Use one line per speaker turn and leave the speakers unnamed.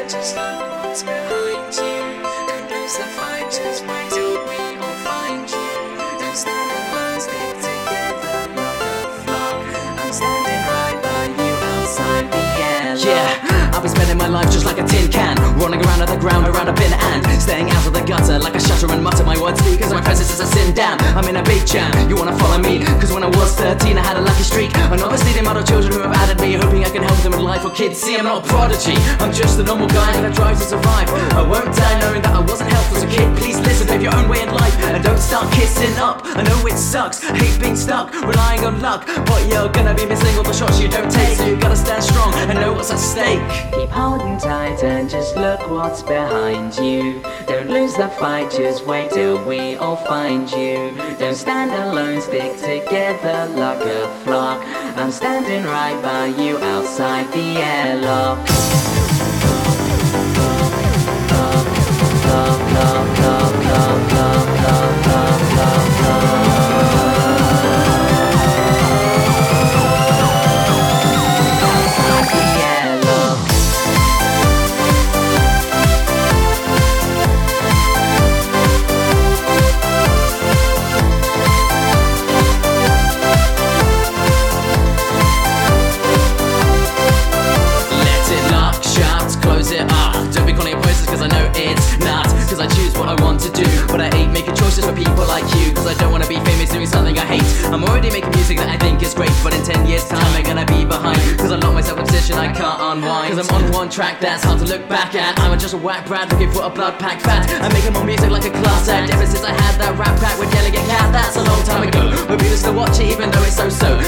just look what's behind you. Don't lose the fight, just wait till we all find you. Don't stand alone, stick together like a flock. I'm standing right by you outside the airlock.
Yeah, I've been spending my life just like a tin can, running around at the ground around a bin and staying out of the gutter like a shutter and mutter my words cause my presence is a sin. Damn, I'm in a big jam. You wanna follow me? Cause when I was 13 I had a lucky streak. And obviously the amount of children who have added me, hoping I can help them with life or kids. See, I'm not a prodigy, I'm just a normal guy that tries to survive. I won't die knowing that I wasn't helpful as a kid. Please listen, pave your own way in life and don't start kissing up. I know it sucks, I hate being stuck, relying on luck, but you're gonna be missing all the shots you don't take. So you gotta stand strong and know what's at stake.
Keep holding tight and just look what's behind you. Don't lose the fight, just wait till we all find you. Don't stand alone, stick together like a flock. I'm standing right by you outside the airlock.
Cause I choose what I want to do, but I ain't making choices for people like you. Cause I don't wanna be famous doing something I hate. I'm already making music that I think is great, but in 10 years time I'm gonna be behind. Cause I locked myself in a position I can't unwind. Cause I'm on one track that's hard to look back at. I'm just a whack brat looking for a blood pack fat. I'm making more music like a class act. Ever since I had that rap crack with Yelling at Cat, that's a long time ago. But people still watch it even though it's so-so.